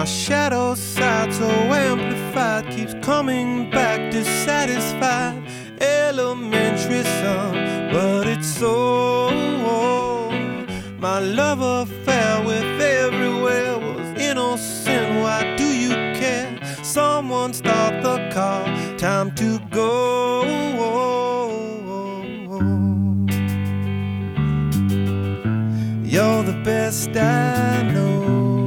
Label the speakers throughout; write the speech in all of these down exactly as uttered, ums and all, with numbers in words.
Speaker 1: shadow side, so amplified, keeps coming back dissatisfied. Elementary son, but it's so. My love affair with everywhere was innocent. Why do you care? Someone start the car, time to go. You're the best I know.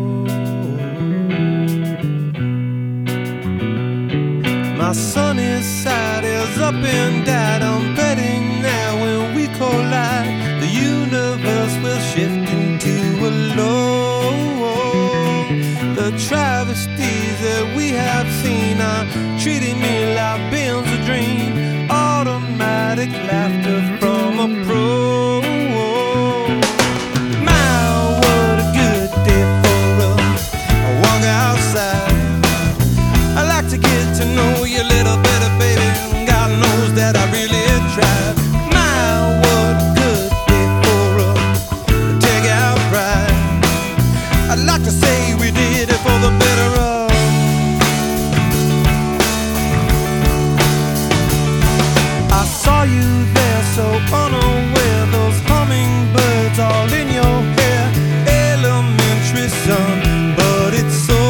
Speaker 1: My sunny side is up and died. I'm betting now when we collide, the universe will shift into a low. The travesties that we have seen are treating me like Ben's a dream. Automatic laughter from a pro. To get to know you a little better, baby. God knows that I really tried. My, what a good day for a take-out ride. I'd like to say we did it for the better of. I saw you there so unaware, those hummingbirds all in your hair. Elementary son, but it's so.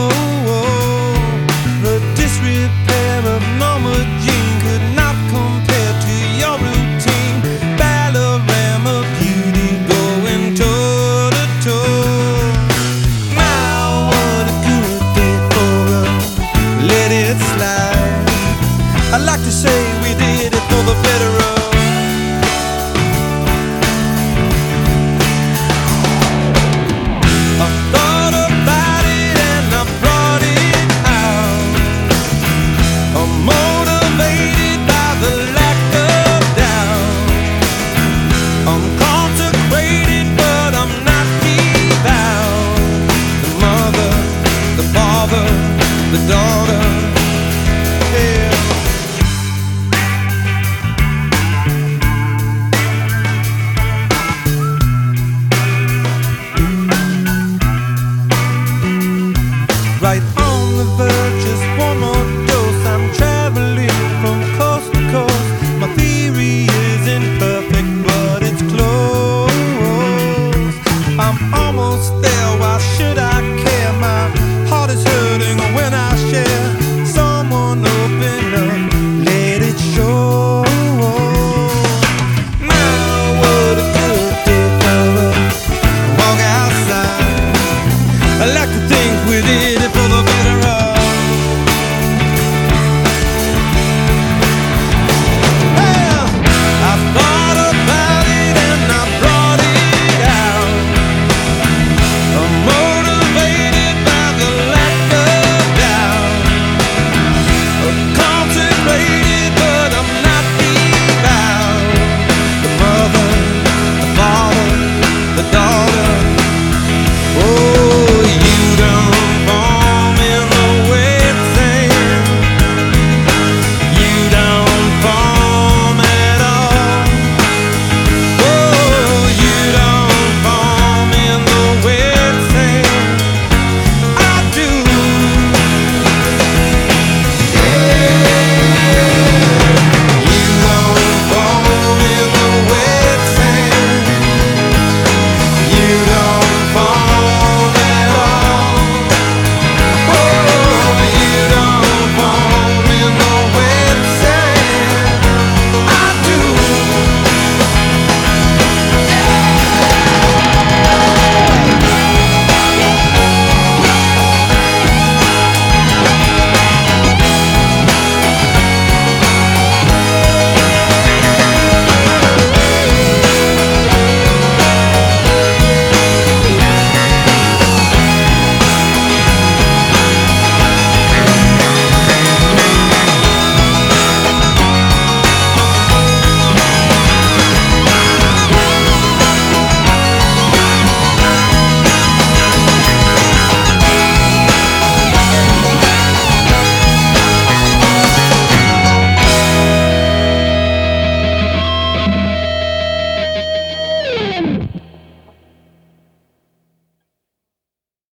Speaker 1: Repair of Norma Jean could not compare to your routine. Ballerama beauty going toe to toe. My, what a good day for a let it slide. I'd like to say we did it for the better of. I thought about it and I brought it out. I'm motivated by the lack of doubt. I'm consecrated, but I'm not devout. The mother, the father, the daughter, yeah. Right on the verge, just one more dose. I'm traveling from coast to coast. My theory isn't perfect, but it's close. I'm almost there, why should I care? My heart is hurting when I share. Someone open up.